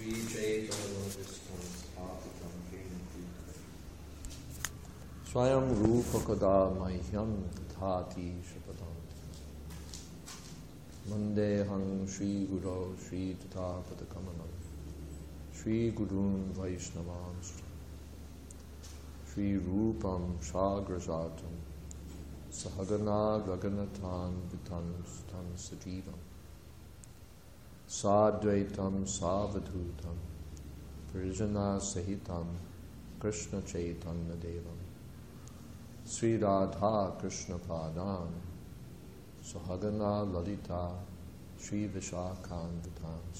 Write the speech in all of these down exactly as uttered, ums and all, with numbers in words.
Swayam Rupakada Mahyam Tathati Shapadam Mandehang Shri Guru Shri Tathapada Kamanam Shri Gurun Vaishnavans Shri Rupam Shagrajatam Sahagana Raganathan Vitan Stan Sajivam Sadvaitam Savadhutam Parijana Sahitam Krishna Chaitanya Devam Sri Radha Krishna Padan Sahagana Lalita Sri Vishakhan Vitans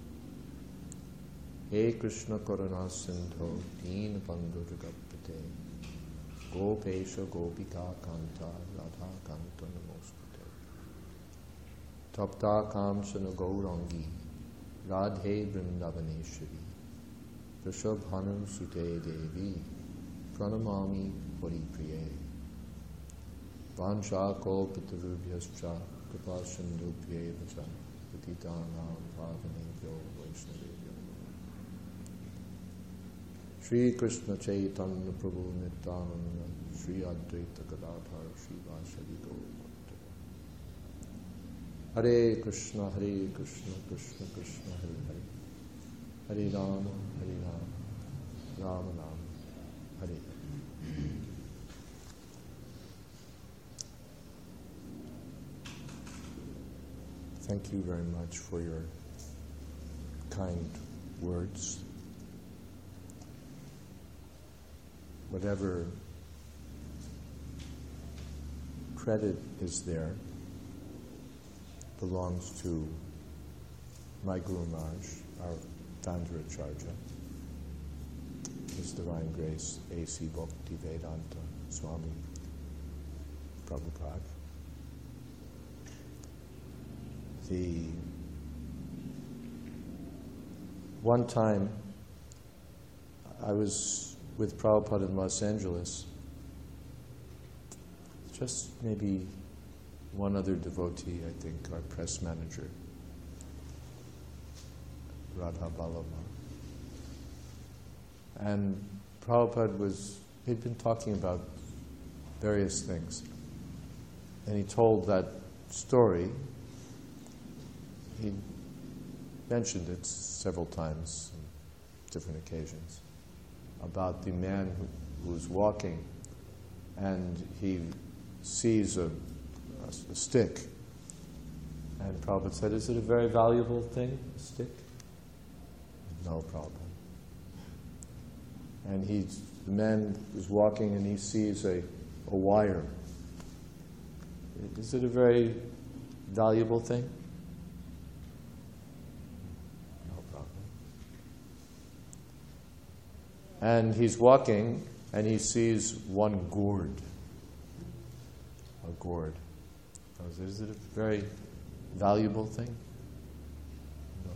He Krishna Karuna Sindho Deen Bandhu Jagapate Gopesha Gopika Kanta Radha Kanta Namostate Tapta Kamsana Gaurangi Radhe Vrindavaneshwari Rishabhanu Sute Devi Pranamami Puri Priye Vansha Kalpatarubhyascha Kripa Sindhubhye Vacha Patitanam Pavanebhyo Vaishnavebhyo Shri Krishna Chaitanya Prabhu Nityananda Shri Advaita Gadadhar Shri Vasari Gaura Hare Krishna Hare Krishna Krishna Krishna Hare Hare Hare Rama Hare Rama Rama Rama Hare Hare. Thank you very much for your kind words. Whatever credit is there belongs to my Guru Maharaj, our founder Acharya, His Divine Grace A C Bhakti Vedanta Swami Prabhupada. The one time I was with Prabhupada in Los Angeles, just maybe one other devotee, I think, our press manager, Radha Ballabha. And Prabhupada was, he'd been talking about various things. And he told that story. He mentioned it several times on different occasions about the man who, who was walking and he sees a, a, a stick. And Prabhupada said, "Is it a very valuable thing, a stick?" No problem. And he, the man was walking and he sees a, a wire. Is it a very valuable thing? And he's walking, and he sees one gourd. A gourd. Is it a very valuable thing? No.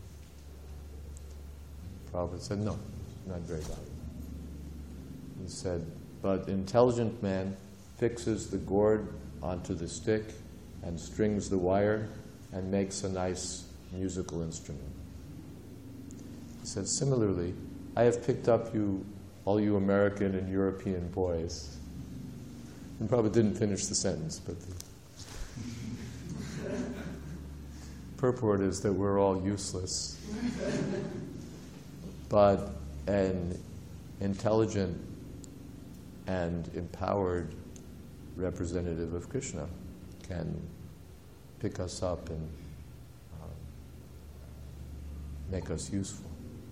Prabhupada said, no, not very valuable. He said, but intelligent man fixes the gourd onto the stick and strings the wire and makes a nice musical instrument. He said, similarly, I have picked up you, all you American and European boys. And probably didn't finish the sentence, but the purport is that we're all useless. But an intelligent and empowered representative of Krishna can pick us up and uh, make us useful.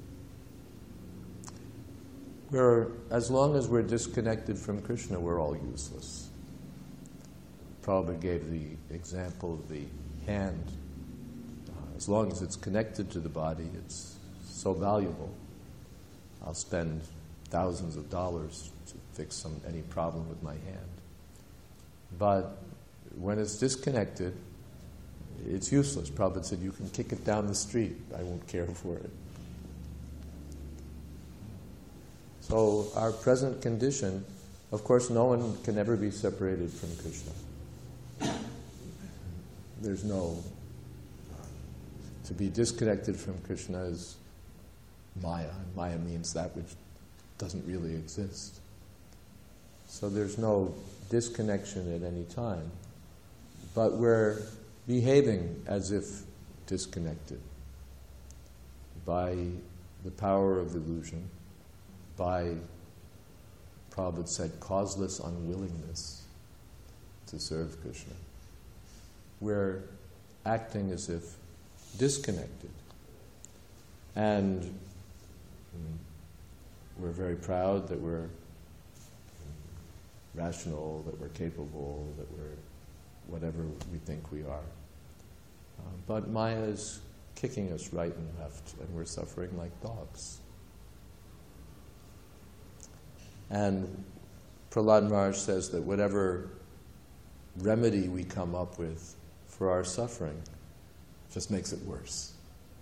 We're, as long as we're disconnected from Krishna, we're all useless. Prabhupada gave the example of the hand. Uh, as long as it's connected to the body, it's so valuable. I'll spend thousands of dollars to fix some any problem with my hand. But when it's disconnected, it's useless. Prabhupada said, you can kick it down the street. I won't care for it. So our present condition, of course, no one can ever be separated from Krishna. There's no... To be disconnected from Krishna is Maya, and Maya means that which doesn't really exist. So there's no disconnection at any time, but we're behaving as if disconnected by the power of illusion, by, Prabhupada said, causeless unwillingness to serve Krishna. We're acting as if disconnected. And mm, we're very proud that we're rational, that we're capable, that we're whatever we think we are. Uh, but Maya is kicking us right and left, and we're suffering like dogs. And Prahlad Maharaj says that whatever remedy we come up with for our suffering just makes it worse.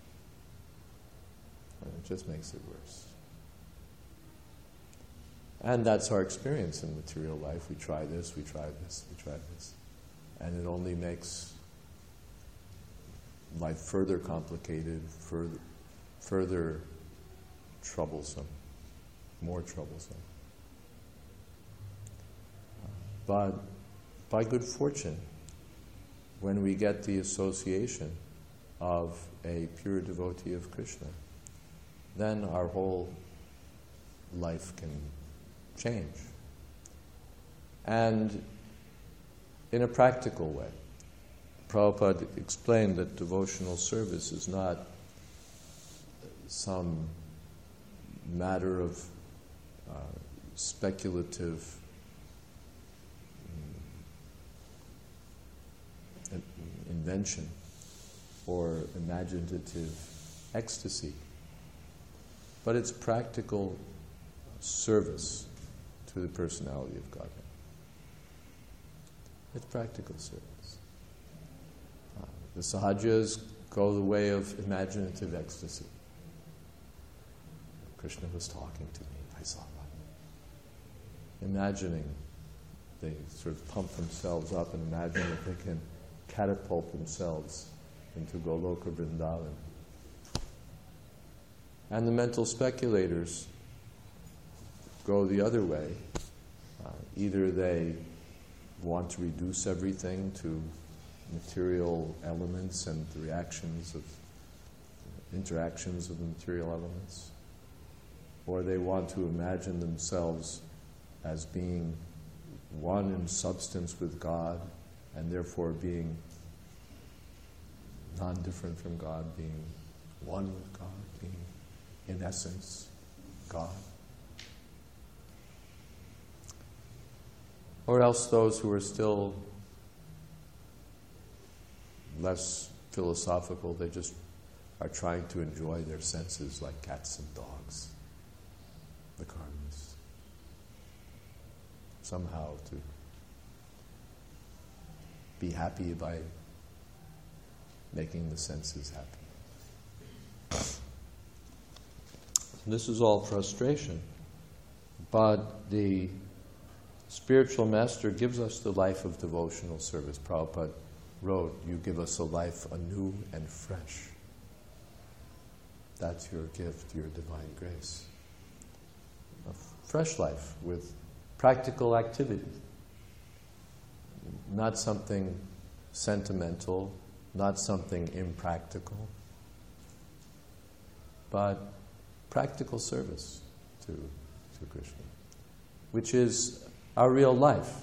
And it just makes it worse. And that's our experience in material life. We try this, we try this, we try this. And it only makes life further complicated, further, further troublesome, more troublesome. But by good fortune, when we get the association of a pure devotee of Krishna, then our whole life can change. And in a practical way, Prabhupada explained that devotional service is not some matter of uh, speculative um, invention or imaginative ecstasy, but it's practical service to the personality of Godhead. It's practical service. Uh, the Sahajas go the way of imaginative ecstasy. Krishna was talking to me, I saw that. Imagining, they sort of pump themselves up and imagine that they can catapult themselves into Goloka Vrindavan. And the mental speculators go the other way. Uh, either they want to reduce everything to material elements and the reactions of interactions of the material elements, or they want to imagine themselves as being one in substance with God, and therefore being non-different from God, being one with God, being in essence God. Or else those who are still less philosophical, they just are trying to enjoy their senses like cats and dogs, the karmas. Somehow to be happy by making the senses happy. This is all frustration, but the spiritual master gives us the life of devotional service. Prabhupada wrote, "You give us a life anew and fresh." That's your gift, your divine grace. A fresh life with practical activity. Not something sentimental, not something impractical, but practical service to, to Krishna, which is our real life.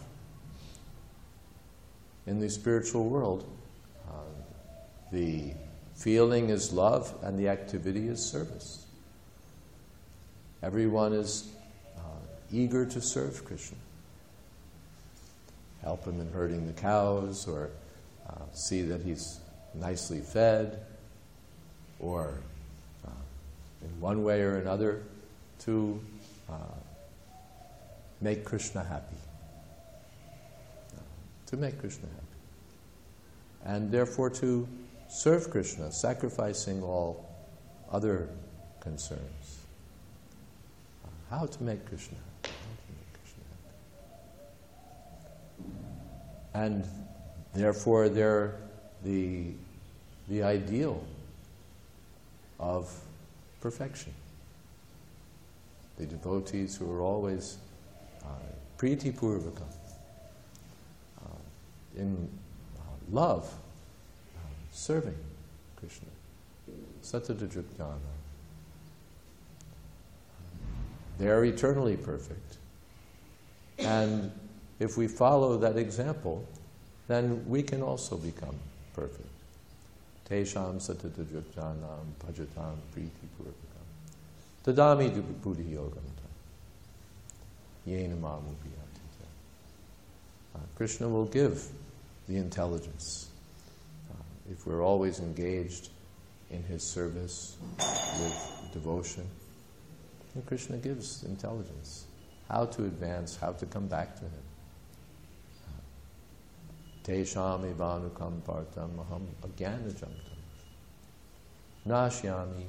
In the spiritual world, uh, the feeling is love and the activity is service. Everyone is uh, eager to serve Krishna. Help him in herding the cows, or uh, see that he's nicely fed, or uh, in one way or another to uh, make Krishna happy. Uh, to make Krishna happy. And therefore to serve Krishna, sacrificing all other concerns. Uh, how to make Krishna happy. How to make Krishna happy. And therefore they're the, the ideal of perfection. the devotees who are always uh, priti purvaka, uh, in uh, love, uh, serving Krishna, satadajujnana. They're eternally perfect. And if we follow that example, then we can also become perfect. Tesham satadajujnanam bhajatam priti purvakam. Tadami buddhi yogam yena mamupiyatita. Krishna will give the intelligence. Uh, if we're always engaged in his service with devotion, then Krishna gives intelligence. How to advance, how to come back to him. Tesham evanukam partam aham agyanajamtam nashyami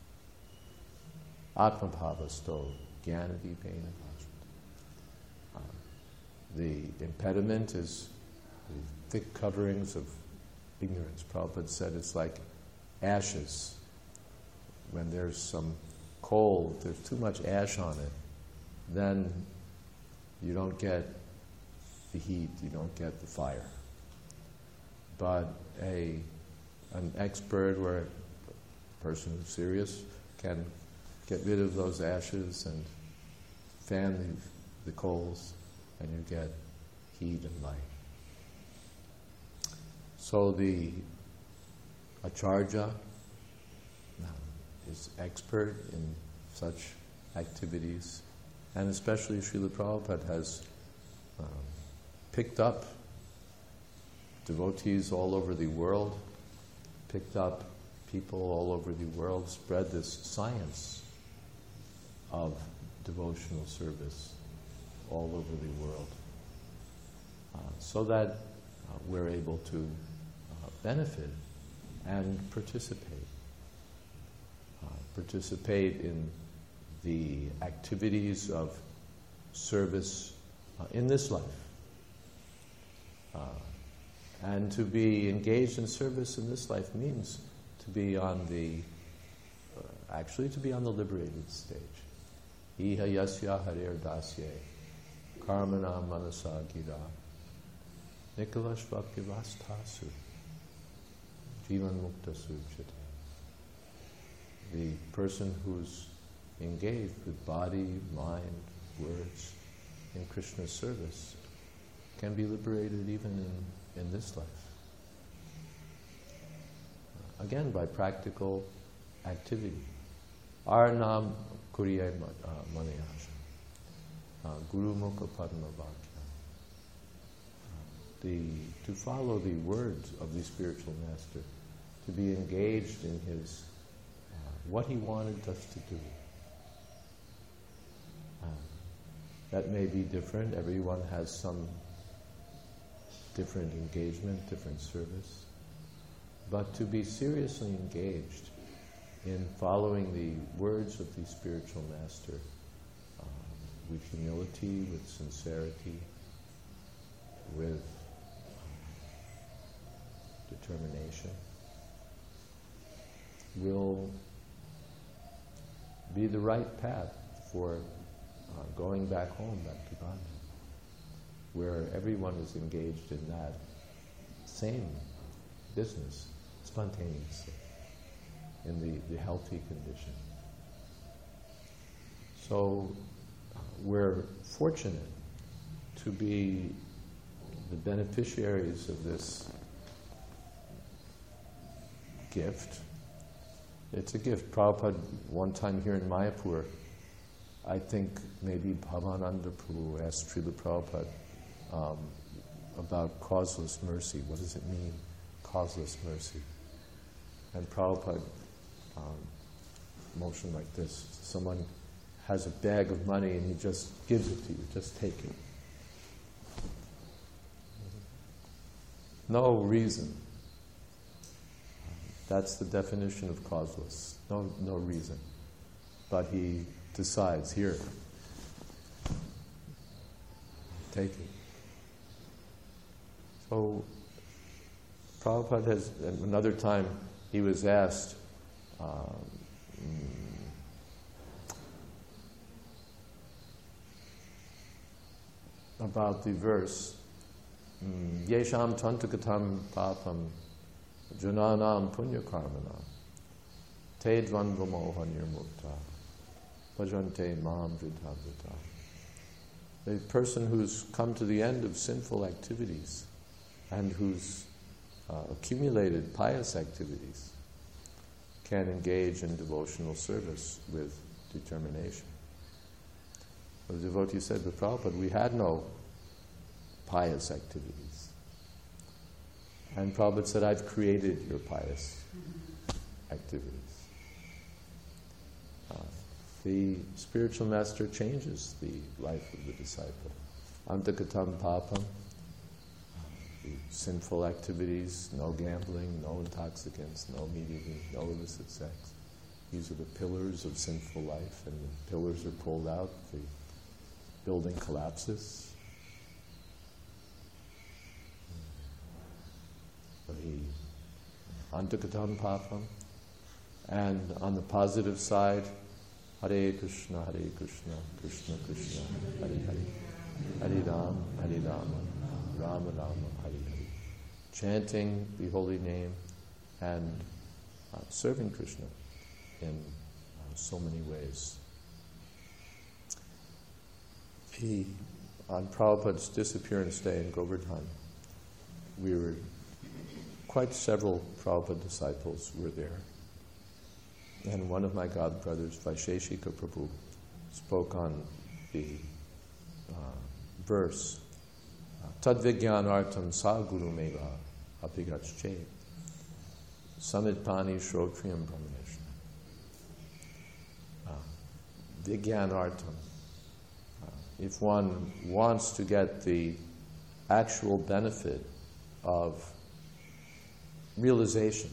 atmabhavasto jnanadipena bhajat. The impediment is the thick coverings of ignorance. Prabhupada said it's like ashes. When there's some coal, if there's too much ash on it, then you don't get the heat, you don't get the fire. But a an expert or a person who's serious can get rid of those ashes and fan the, the coals, and you get heat and light. So the acharya is expert in such activities, and especially Srila Prabhupada has um, picked up devotees all over the world, picked up people all over the world, spread this science of devotional service all over the world, uh, so that uh, we're able to uh, benefit and participate. Uh, participate in the activities of service uh, in this life. Uh, and to be engaged in service in this life means to be on the, uh, actually to be on the liberated stage. Iha yasya harer dasye, karmana manasa gira, nikalashvakyavastasu, jivan muktasu chita. The person who's engaged with body, mind, words in Krishna's service can be liberated even in, in this life. Again, by practical activity. Arnam kuriye manayasha, guru mukha padma vakya. The to follow the words of the spiritual master, to be engaged in his uh, what he wanted us to do. Uh, that may be different. Everyone has some different engagement, different service. But to be seriously engaged in following the words of the spiritual master uh, with humility, with sincerity, with uh, determination, will be the right path for uh, going back home, back to Godhead, where everyone is engaged in that same business spontaneously, in the, the healthy condition. So uh, we're fortunate to be the beneficiaries of this gift. It's a gift. Prabhupada, one time here in Mayapur, I think maybe Bhavananda Prabhu asked Srila Prabhupada um, about causeless mercy. What does it mean, causeless mercy? And Prabhupada um, motioned like this. Someone has a bag of money and he just gives it to you. Just take it. No reason. That's the definition of causeless. No, no reason. But he decides, here, take it. So Prabhupada has, another time he was asked, um, about the verse, Yesham Tantakatam Papam Jananam Punya Karmana Te Dvandvamoha Nirmukta Bhajante Mam Vidhavita. The person who's come to the end of sinful activities and who's uh, accumulated pious activities can engage in devotional service with determination. The devotee said to Prabhupada, we had no pious activities. And Prabhupada said, I've created your pious activities. Uh, the spiritual master changes the life of the disciple. Antakatam papam, the sinful activities, no gambling, no intoxicants, no meat eating, no illicit sex. These are the pillars of sinful life, and the pillars are pulled out, the building collapses. The Antakatam papam. And on the positive side, Hare Krishna, Hare Krishna, Krishna Krishna, Hare Hare, Hare Ram, Hare Rama, Rama Rama, Hare Hare. Chanting the holy name and uh, serving Krishna in uh, so many ways. He, on Prabhupada's disappearance day in Govardhan, we were, quite several Prabhupada disciples were there. And one of my godbrothers, Vaisheshika Prabhu, spoke on the uh, verse, Tadvigyanartam sa guru meva apigachche samitpani shrotriyam brahmaneshna. Vigyanartam. If one wants to get the actual benefit of realization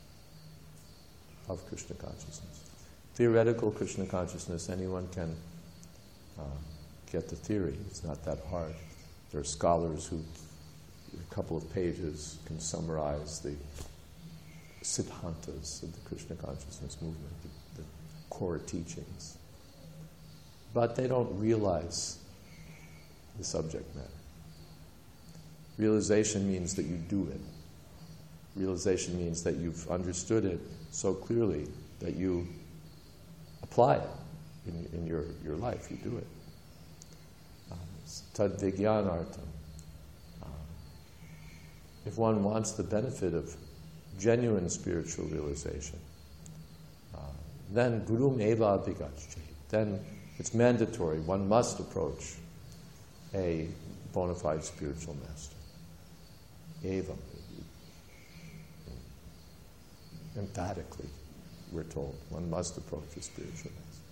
of Krishna consciousness. Theoretical Krishna consciousness, anyone can uh, get the theory. It's not that hard. There are scholars who, in a couple of pages, can summarize the siddhantas of the Krishna consciousness movement, the, the core teachings. But they don't realize the subject matter. Realization means that you do it. Realization means that you've understood it so clearly that you apply it in, in your, your life. You do it. Tad vigyanartam. If one wants the benefit of genuine spiritual realization, uh, then guru meva bigachche. Then it's mandatory. One must approach a bona fide spiritual master. Eva. Emphatically, we're told, one must approach a spiritual master.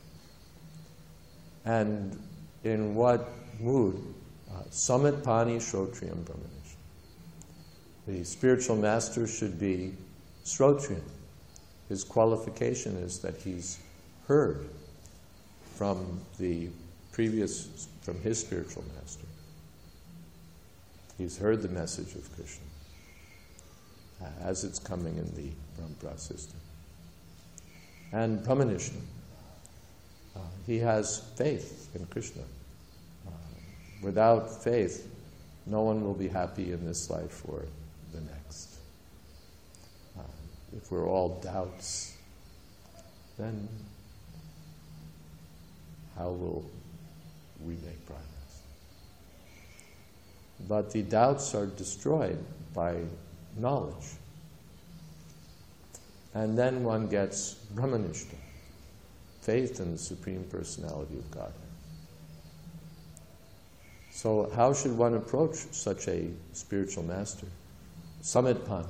And in what mood? Samit pani shrotriyam brahmanesh. The spiritual master should be shrotriyam. His qualification is that he's heard from the previous, from his spiritual master. He's heard the message of Krishna uh, as it's coming in the Parampara system. And Brahmanishna, uh, he has faith in Krishna. Uh, without faith, no one will be happy in this life or the next. Uh, if we're all doubts, then how will we make progress? But the doubts are destroyed by knowledge. And then one gets Brahmanishta, faith in the Supreme Personality of Godhead. So how should one approach such a spiritual master? Samitpani.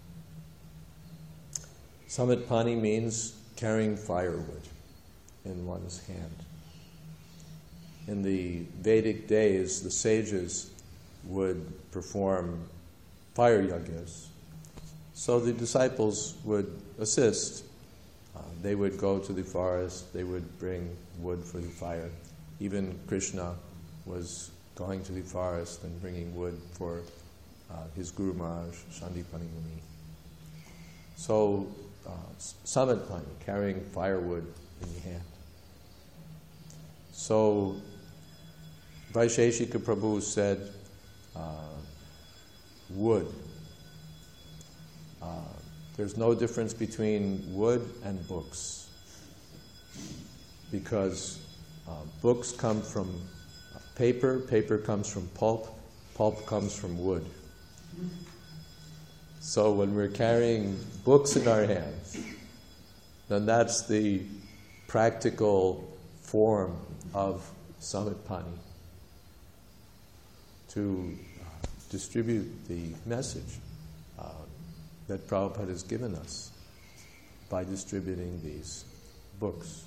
Samitpani means carrying firewood in one's hand. In the Vedic days, the sages would perform fire yajnas. So the disciples would assist. Uh, they would go to the forest, they would bring wood for the fire. Even Krishna was going to the forest and bringing wood for uh, his Guru Maharaj, Sandipani Muni. So, uh, Samitpani, carrying firewood in the hand. So, Vaisheshika Prabhu said uh, wood. Uh, there's no difference between wood and books, because uh, books come from paper, paper comes from pulp, pulp comes from wood. So when we're carrying books in our hands, then that's the practical form of Samitpani, to uh, distribute the message uh, that Prabhupada has given us by distributing these books.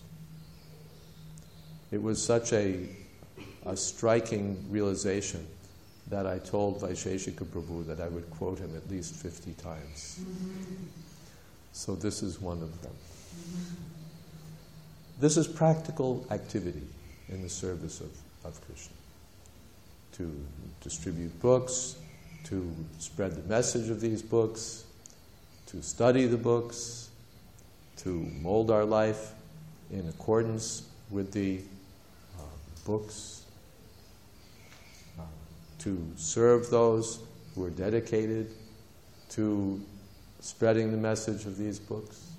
It was such a, a striking realization that I told Vaisheshika Prabhu that I would quote him at least fifty times. So this is one of them. This is practical activity in the service of, of Krishna. To distribute books, to spread the message of these books, to study the books, to mold our life in accordance with the uh, books, uh, to serve those who are dedicated to spreading the message of these books.